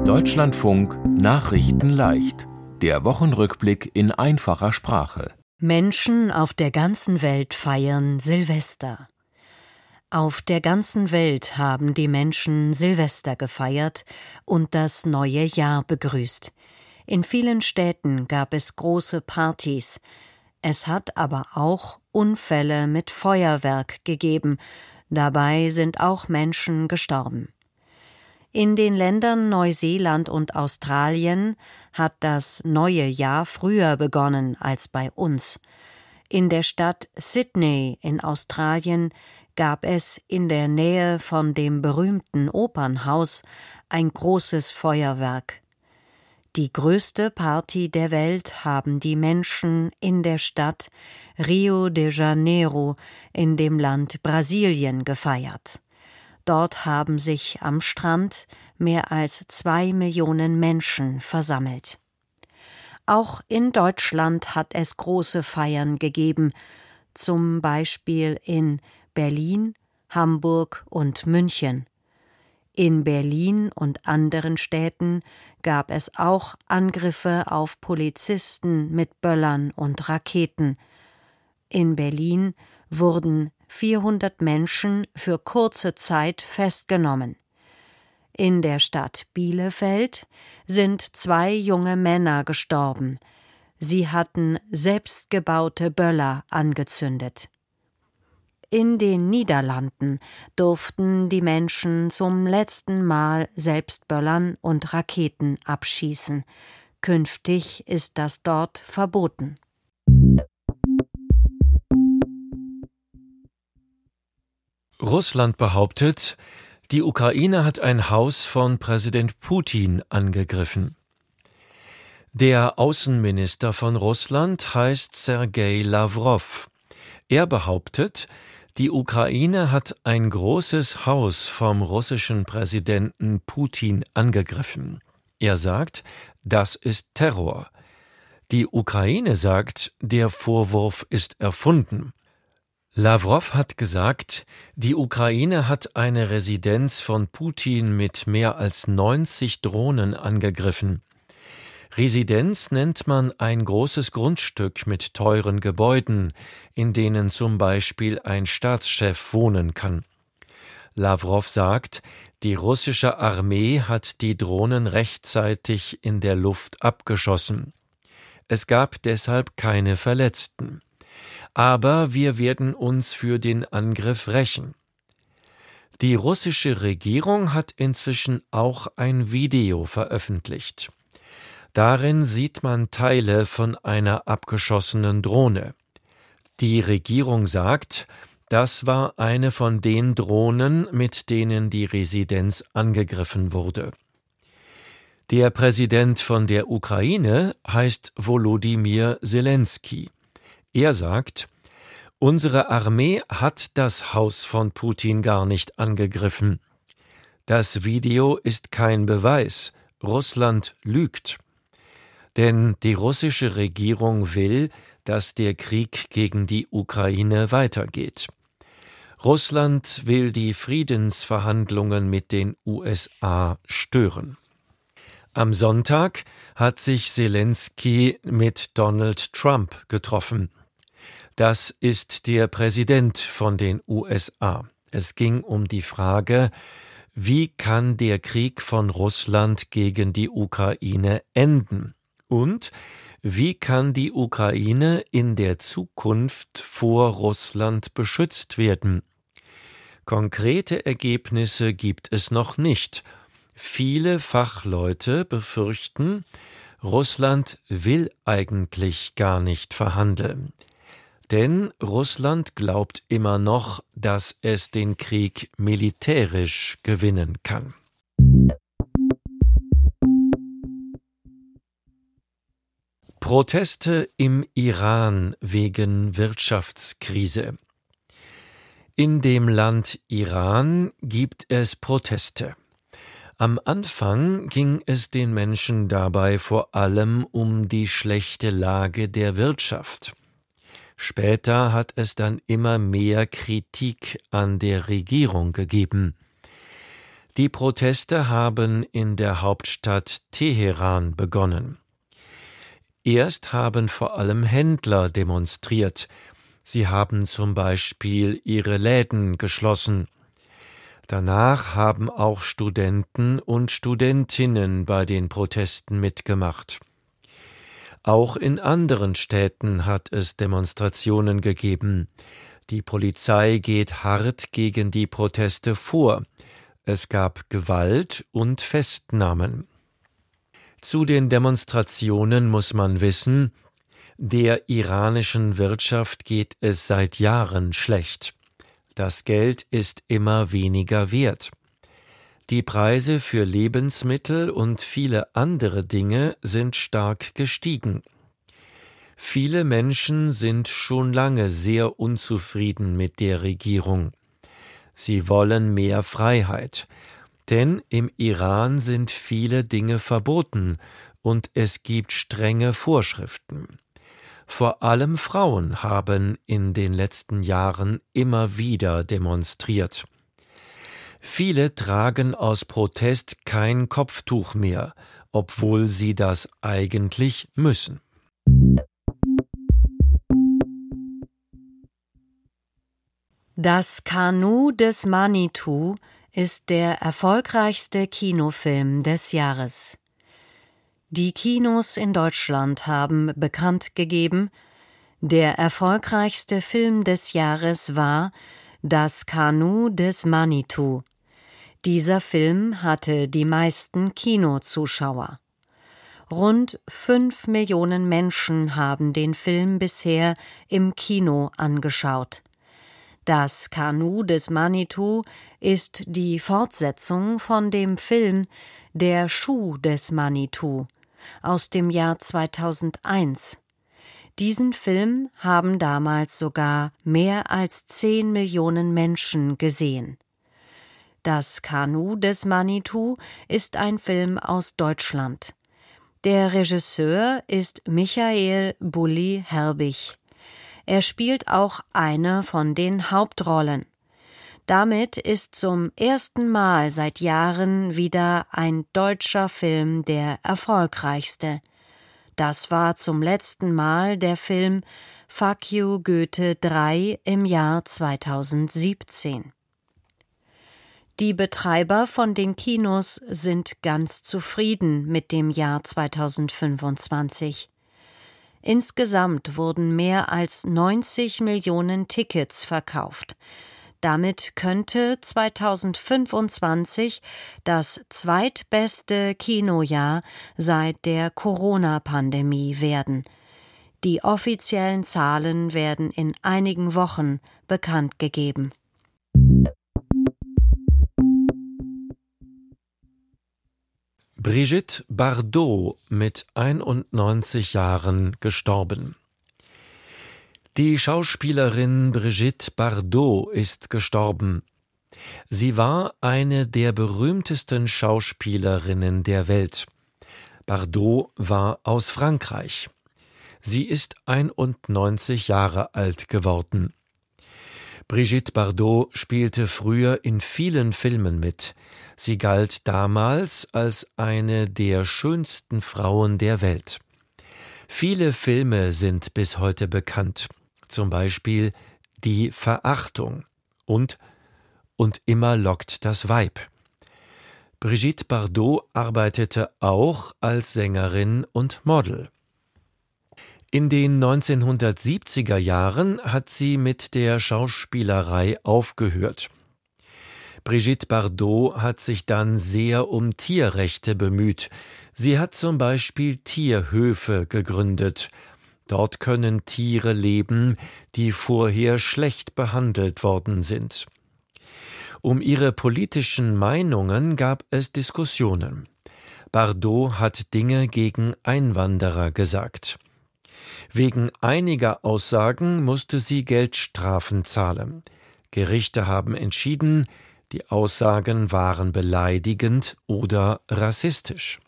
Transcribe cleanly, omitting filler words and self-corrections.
Deutschlandfunk Nachrichten leicht. Der Wochenrückblick in einfacher Sprache. Menschen auf der ganzen Welt feiern Silvester. Auf der ganzen Welt haben die Menschen Silvester gefeiert und das neue Jahr begrüßt. In vielen Städten gab es große Partys. Es hat aber auch Unfälle mit Feuerwerk gegeben. Dabei sind auch Menschen gestorben. In den Ländern Neuseeland und Australien hat das neue Jahr früher begonnen als bei uns. In der Stadt Sydney in Australien gab es in der Nähe von dem berühmten Opernhaus ein großes Feuerwerk. Die größte Party der Welt haben die Menschen in der Stadt Rio de Janeiro in dem Land Brasilien gefeiert. Dort haben sich am Strand mehr als 2 Millionen Menschen versammelt. Auch in Deutschland hat es große Feiern gegeben, zum Beispiel in Berlin, Hamburg und München. In Berlin und anderen Städten gab es auch Angriffe auf Polizisten mit Böllern und Raketen. In Berlin wurden 400 Menschen für kurze Zeit festgenommen. In der Stadt Bielefeld sind 2 junge Männer gestorben. Sie hatten selbstgebaute Böller angezündet. In den Niederlanden durften die Menschen zum letzten Mal selbst Böllern und Raketen abschießen. Künftig ist das dort verboten. Russland behauptet, die Ukraine hat ein Haus von Präsident Putin angegriffen. Der Außenminister von Russland heißt Sergei Lawrow. Er behauptet, die Ukraine hat ein großes Haus vom russischen Präsidenten Putin angegriffen. Er sagt, das ist Terror. Die Ukraine sagt, der Vorwurf ist erfunden. Lawrow hat gesagt, die Ukraine hat eine Residenz von Putin mit mehr als 90 Drohnen angegriffen. Residenz nennt man ein großes Grundstück mit teuren Gebäuden, in denen zum Beispiel ein Staatschef wohnen kann. Lawrow sagt, die russische Armee hat die Drohnen rechtzeitig in der Luft abgeschossen. Es gab deshalb keine Verletzten. Aber wir werden uns für den Angriff rächen. Die russische Regierung hat inzwischen auch ein Video veröffentlicht. Darin sieht man Teile von einer abgeschossenen Drohne. Die Regierung sagt, das war eine von den Drohnen, mit denen die Residenz angegriffen wurde. Der Präsident von der Ukraine heißt Volodymyr Zelensky. Er sagt, unsere Armee hat das Haus von Putin gar nicht angegriffen. Das Video ist kein Beweis. Russland lügt. Denn die russische Regierung will, dass der Krieg gegen die Ukraine weitergeht. Russland will die Friedensverhandlungen mit den USA stören. Am Sonntag hat sich Zelensky mit Donald Trump getroffen. Das ist der Präsident von den USA. Es ging um die Frage, wie kann der Krieg von Russland gegen die Ukraine enden? Und wie kann die Ukraine in der Zukunft vor Russland beschützt werden? Konkrete Ergebnisse gibt es noch nicht. Viele Fachleute befürchten, Russland will eigentlich gar nicht verhandeln. Denn Russland glaubt immer noch, dass es den Krieg militärisch gewinnen kann. Proteste im Iran wegen Wirtschaftskrise. In dem Land Iran gibt es Proteste. Am Anfang ging es den Menschen dabei vor allem um die schlechte Lage der Wirtschaft. Später hat es dann immer mehr Kritik an der Regierung gegeben. Die Proteste haben in der Hauptstadt Teheran begonnen. Erst haben vor allem Händler demonstriert. Sie haben zum Beispiel ihre Läden geschlossen. Danach haben auch Studenten und Studentinnen bei den Protesten mitgemacht. Auch in anderen Städten hat es Demonstrationen gegeben. Die Polizei geht hart gegen die Proteste vor. Es gab Gewalt und Festnahmen. Zu den Demonstrationen muss man wissen, der iranischen Wirtschaft geht es seit Jahren schlecht. Das Geld ist immer weniger wert. Die Preise für Lebensmittel und viele andere Dinge sind stark gestiegen. Viele Menschen sind schon lange sehr unzufrieden mit der Regierung. Sie wollen mehr Freiheit, denn im Iran sind viele Dinge verboten und es gibt strenge Vorschriften. Vor allem Frauen haben in den letzten Jahren immer wieder demonstriert. Viele tragen aus Protest kein Kopftuch mehr, obwohl sie das eigentlich müssen. Das Kanu des Manitou ist der erfolgreichste Kinofilm des Jahres. Die Kinos in Deutschland haben bekannt gegeben, der erfolgreichste Film des Jahres war Das Kanu des Manitou. Dieser Film hatte die meisten Kinozuschauer. Rund 5 Millionen Menschen haben den Film bisher im Kino angeschaut. Das Kanu des Manitou ist die Fortsetzung von dem Film Der Schuh des Manitou aus dem Jahr 2001. Diesen Film haben damals sogar mehr als 10 Millionen Menschen gesehen. Das Kanu des Manitou ist ein Film aus Deutschland. Der Regisseur ist Michael Bulli-Herbig. Er spielt auch eine von den Hauptrollen. Damit ist zum ersten Mal seit Jahren wieder ein deutscher Film der erfolgreichste. Das war zum letzten Mal der Film Fuck You Goethe 3 im Jahr 2017. Die Betreiber von den Kinos sind ganz zufrieden mit dem Jahr 2025. Insgesamt wurden mehr als 90 Millionen Tickets verkauft. Damit könnte 2025 das zweitbeste Kinojahr seit der Corona-Pandemie werden. Die offiziellen Zahlen werden in einigen Wochen bekannt gegeben. Brigitte Bardot mit 91 Jahren gestorben. Die Schauspielerin Brigitte Bardot ist gestorben. Sie war eine der berühmtesten Schauspielerinnen der Welt. Bardot war aus Frankreich. Sie ist 91 Jahre alt geworden. Brigitte Bardot spielte früher in vielen Filmen mit. Sie galt damals als eine der schönsten Frauen der Welt. Viele Filme sind bis heute bekannt, zum Beispiel Die Verachtung und immer lockt das Weib. Brigitte Bardot arbeitete auch als Sängerin und Model. In den 1970er Jahren hat sie mit der Schauspielerei aufgehört. Brigitte Bardot hat sich dann sehr um Tierrechte bemüht. Sie hat zum Beispiel Tierhöfe gegründet. Dort können Tiere leben, die vorher schlecht behandelt worden sind. Um ihre politischen Meinungen gab es Diskussionen. Bardot hat Dinge gegen Einwanderer gesagt. Wegen einiger Aussagen musste sie Geldstrafen zahlen. Gerichte haben entschieden, die Aussagen waren beleidigend oder rassistisch.